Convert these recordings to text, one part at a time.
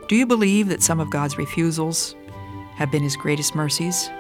Do you believe that some of God's refusals have been His greatest mercies?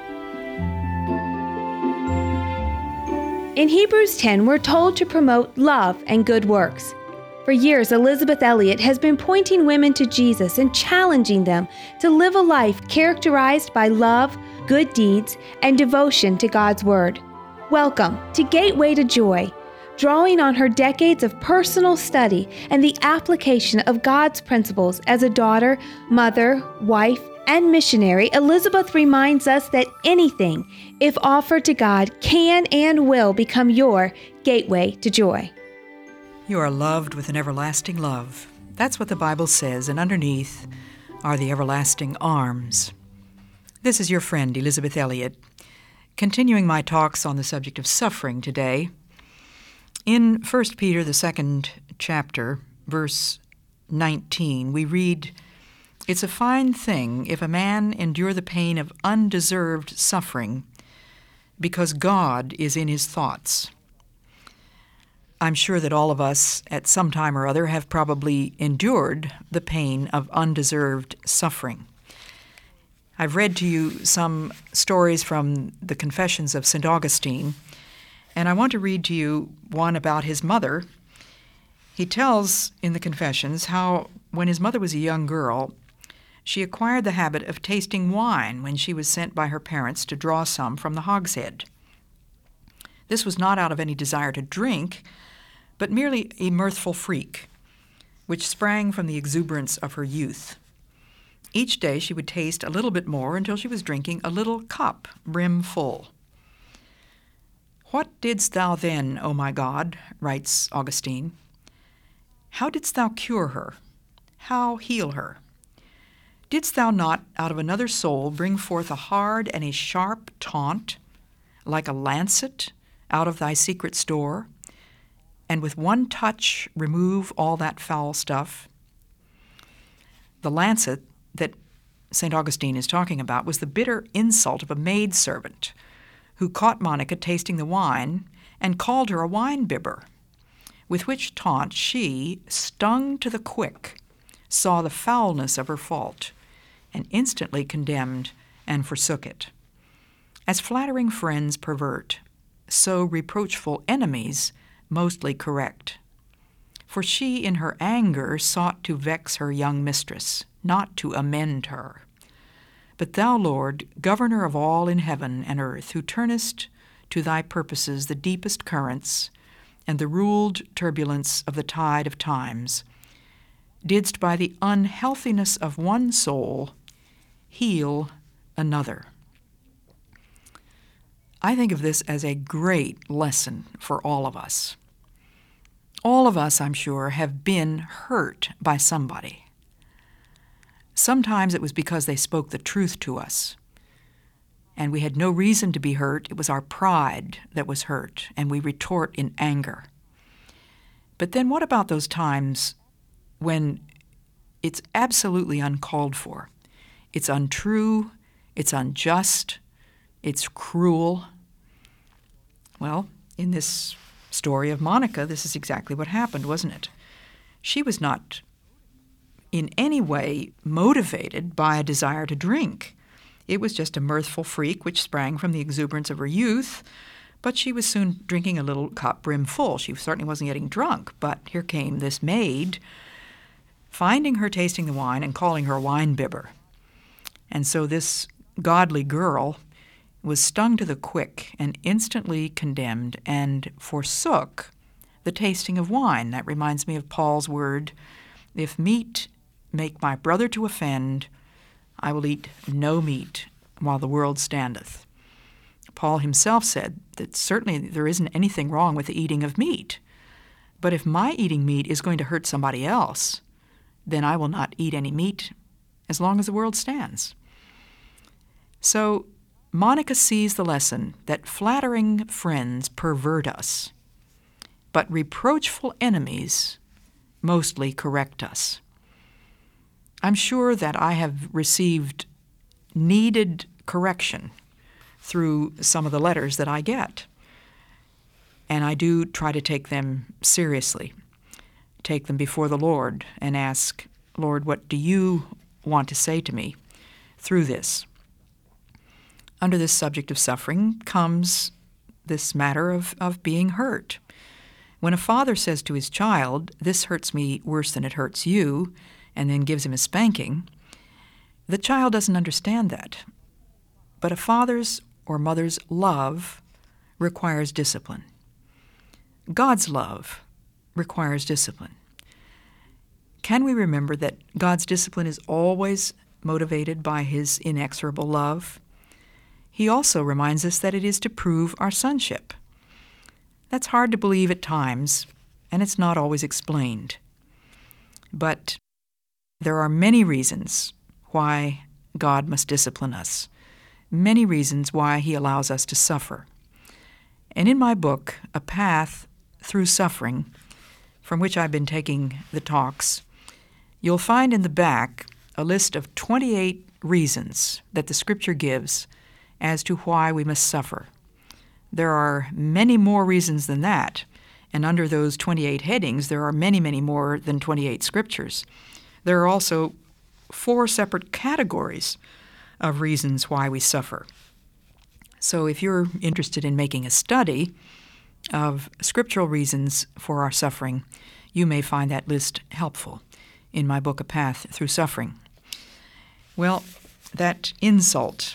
In Hebrews 10, we're told to promote love and good works. For years, Elisabeth Elliot has been pointing women to Jesus and challenging them to live a life characterized by love, good deeds, and devotion to God's Word. Welcome to Gateway to Joy. Drawing on her decades of personal study and the application of God's principles as a daughter, mother, wife, and missionary, Elisabeth reminds us that anything, if offered to God, can and will become your gateway to joy. You are loved with an everlasting love. That's what the Bible says, and underneath are the everlasting arms. This is your friend, Elisabeth Elliot, continuing my talks on the subject of suffering today. In 1 Peter, the 2nd chapter, verse 19, we read, "It's a fine thing if a man endure the pain of undeserved suffering, because God is in his thoughts." I'm sure that all of us at some time or other have probably endured the pain of undeserved suffering. I've read to you some stories from the Confessions of St. Augustine, and I want to read to you one about his mother. He tells in the Confessions how when his mother was a young girl, she acquired the habit of tasting wine when she was sent by her parents to draw some from the hogshead. This was not out of any desire to drink, but merely a mirthful freak, which sprang from the exuberance of her youth. Each day she would taste a little bit more until she was drinking a little cup brim full. "What didst thou then, O my God?" writes Augustine. "How didst thou cure her? How heal her? Didst thou not out of another soul bring forth a hard and a sharp taunt, like a lancet out of thy secret store, and with one touch remove all that foul stuff?" The lancet that St. Augustine is talking about was the bitter insult of a maidservant who caught Monica tasting the wine and called her a wine-bibber, with which taunt she, stung to the quick, saw the foulness of her fault, and instantly condemned and forsook it. As flattering friends pervert, so reproachful enemies mostly correct. For she in her anger sought to vex her young mistress, not to amend her. But thou, Lord, governor of all in heaven and earth, who turnest to thy purposes the deepest currents and the ruled turbulence of the tide of times, didst by the unhealthiness of one soul heal another. I think of this as a great lesson for all of us. All of us, I'm sure, have been hurt by somebody. Sometimes it was because they spoke the truth to us, and we had no reason to be hurt. It was our pride that was hurt, and we retort in anger. But then what about those times when it's absolutely uncalled for? It's untrue, it's unjust, it's cruel. Well, in this story of Monica, this is exactly what happened, wasn't it? She was not in any way motivated by a desire to drink. It was just a mirthful freak which sprang from the exuberance of her youth, but she was soon drinking a little cup brim full. She certainly wasn't getting drunk, but here came this maid, finding her tasting the wine and calling her a wine-bibber. And so this godly girl was stung to the quick and instantly condemned and forsook the tasting of wine. That reminds me of Paul's word, "If meat make my brother to offend, I will eat no meat while the world standeth." Paul himself said that certainly there isn't anything wrong with the eating of meat, but if my eating meat is going to hurt somebody else, then I will not eat any meat as long as the world stands. So Monica sees the lesson that flattering friends pervert us, but reproachful enemies mostly correct us. I'm sure that I have received needed correction through some of the letters that I get, and I do try to take them seriously, take them before the Lord and ask, "Lord, what do you want to say to me through this. Under this subject of suffering comes this matter of being hurt. When a father says to his child, "This hurts me worse than it hurts you," and then gives him a spanking, the child doesn't understand that. But a father's or mother's love requires discipline. God's love requires discipline. Can we remember that God's discipline is always motivated by his inexorable love? He also reminds us that it is to prove our sonship. That's hard to believe at times, and it's not always explained. But there are many reasons why God must discipline us, many reasons why he allows us to suffer. And in my book, A Path Through Suffering, from which I've been taking the talks, you'll find in the back a list of 28 reasons that the Scripture gives as to why we must suffer. There are many more reasons than that, and under those 28 headings, there are many, many more than 28 scriptures. There are also 4 separate categories of reasons why we suffer. So if you're interested in making a study of scriptural reasons for our suffering, you may find that list helpful in my book, A Path Through Suffering. Well, that insult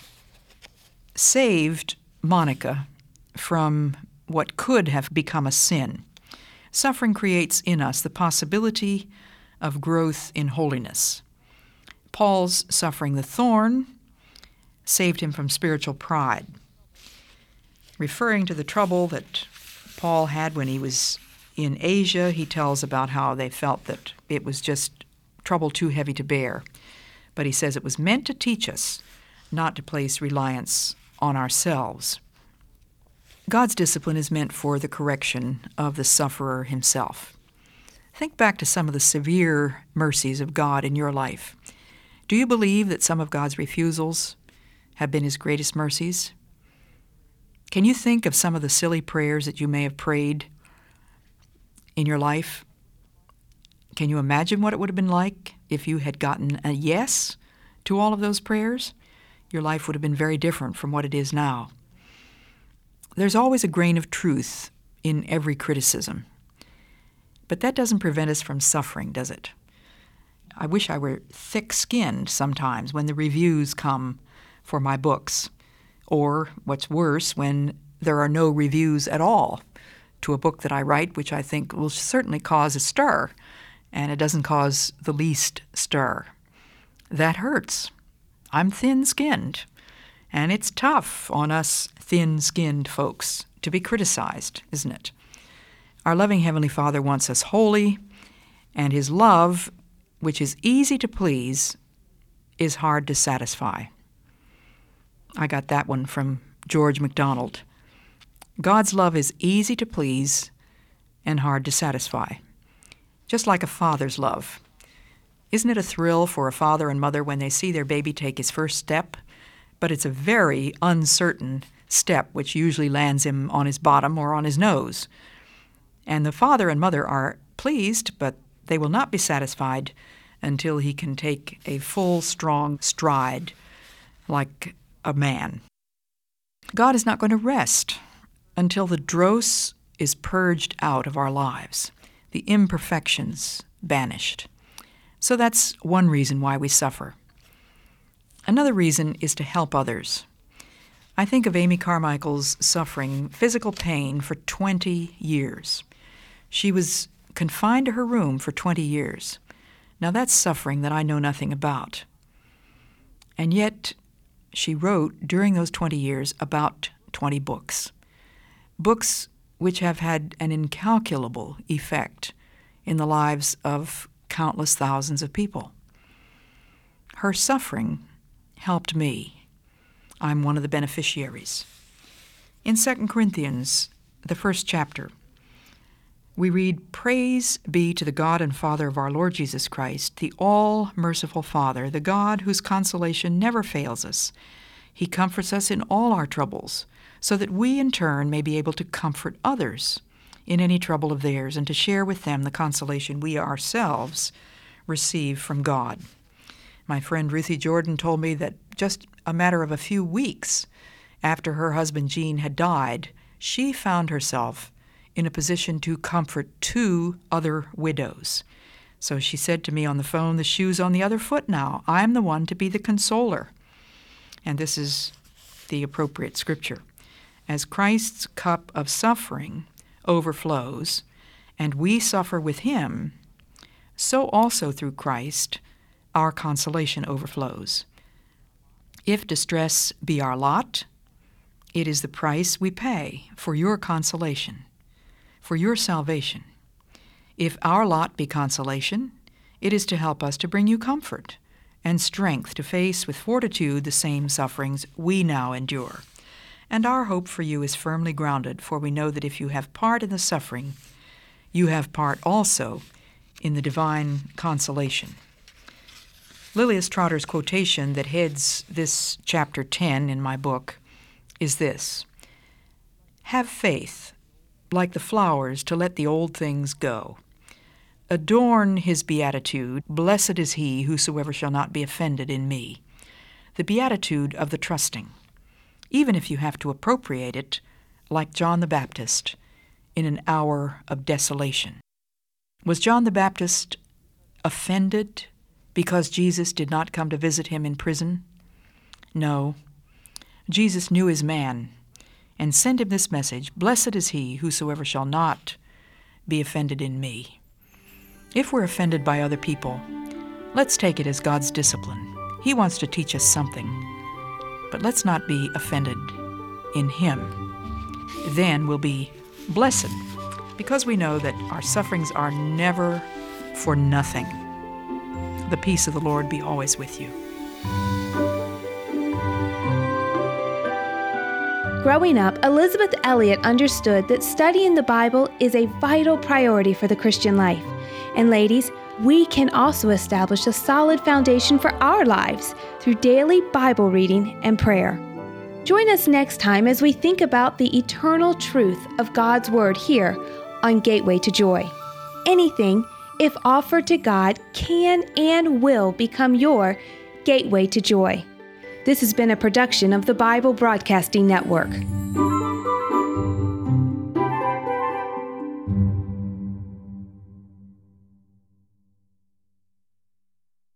saved Monica from what could have become a sin. Suffering creates in us the possibility of growth in holiness. Paul's suffering the thorn saved him from spiritual pride. Referring to the trouble that Paul had when he was in Asia, he tells about how they felt that it was just trouble too heavy to bear. But he says it was meant to teach us not to place reliance on ourselves. God's discipline is meant for the correction of the sufferer himself. Think back to some of the severe mercies of God in your life. Do you believe that some of God's refusals have been his greatest mercies? Can you think of some of the silly prayers that you may have prayed in your life? Can you imagine what it would have been like if you had gotten a yes to all of those prayers? Your life would have been very different from what it is now. There's always a grain of truth in every criticism. But that doesn't prevent us from suffering, does it? I wish I were thick-skinned sometimes when the reviews come for my books, or, what's worse, when there are no reviews at all to a book that I write, which I think will certainly cause a stir, and it doesn't cause the least stir. That hurts. I'm thin-skinned, and it's tough on us thin-skinned folks to be criticized, isn't it? Our loving Heavenly Father wants us holy, and his love, which is easy to please, is hard to satisfy. I got that one from George MacDonald. God's love is easy to please and hard to satisfy, just like a father's love. Isn't it a thrill for a father and mother when they see their baby take his first step? But it's a very uncertain step, which usually lands him on his bottom or on his nose. And the father and mother are pleased, but they will not be satisfied until he can take a full, strong stride like a man. God is not going to rest until the dross is purged out of our lives, the imperfections banished. So that's one reason why we suffer. Another reason is to help others. I think of Amy Carmichael's suffering physical pain for 20 years. She was confined to her room for 20 years. Now that's suffering that I know nothing about. And yet she wrote during those 20 years about 20 books. Books which have had an incalculable effect in the lives of countless thousands of people. Her suffering helped me. I'm one of the beneficiaries. In 2 Corinthians, the first chapter, we read, "Praise be to the God and Father of our Lord Jesus Christ, the all-merciful Father, the God whose consolation never fails us. He comforts us in all our troubles, so that we in turn may be able to comfort others in any trouble of theirs and to share with them the consolation we ourselves receive from God." My friend Ruthie Jordan told me that just a matter of a few weeks after her husband Gene had died, she found herself in a position to comfort 2 other widows. So she said to me on the phone, "The shoe's on the other foot now. I'm the one to be the consoler." And this is the appropriate scripture. As Christ's cup of suffering overflows, and we suffer with him, so also through Christ our consolation overflows. If distress be our lot, it is the price we pay for your consolation, for your salvation. If our lot be consolation, it is to help us to bring you comfort and strength to face with fortitude the same sufferings we now endure. And our hope for you is firmly grounded, for we know that if you have part in the suffering, you have part also in the divine consolation. Lilias Trotter's quotation that heads this chapter 10 in my book is this: "Have faith, like the flowers, to let the old things go. Adorn his beatitude, blessed is he whosoever shall not be offended in me." The beatitude of the trusting, even if you have to appropriate it, like John the Baptist, in an hour of desolation. Was John the Baptist offended because Jesus did not come to visit him in prison? No. Jesus knew his man and sent him this message: "Blessed is he whosoever shall not be offended in me." If we're offended by other people, let's take it as God's discipline. He wants to teach us something, but let's not be offended in him. Then we'll be blessed, because we know that our sufferings are never for nothing. The peace of the Lord be always with you. Growing up, Elizabeth Elliot understood that studying the Bible is a vital priority for the Christian life. And ladies, we can also establish a solid foundation for our lives through daily Bible reading and prayer. Join us next time as we think about the eternal truth of God's Word here on Gateway to Joy. Anything, if offered to God, can and will become your gateway to joy. This has been a production of the Bible Broadcasting Network.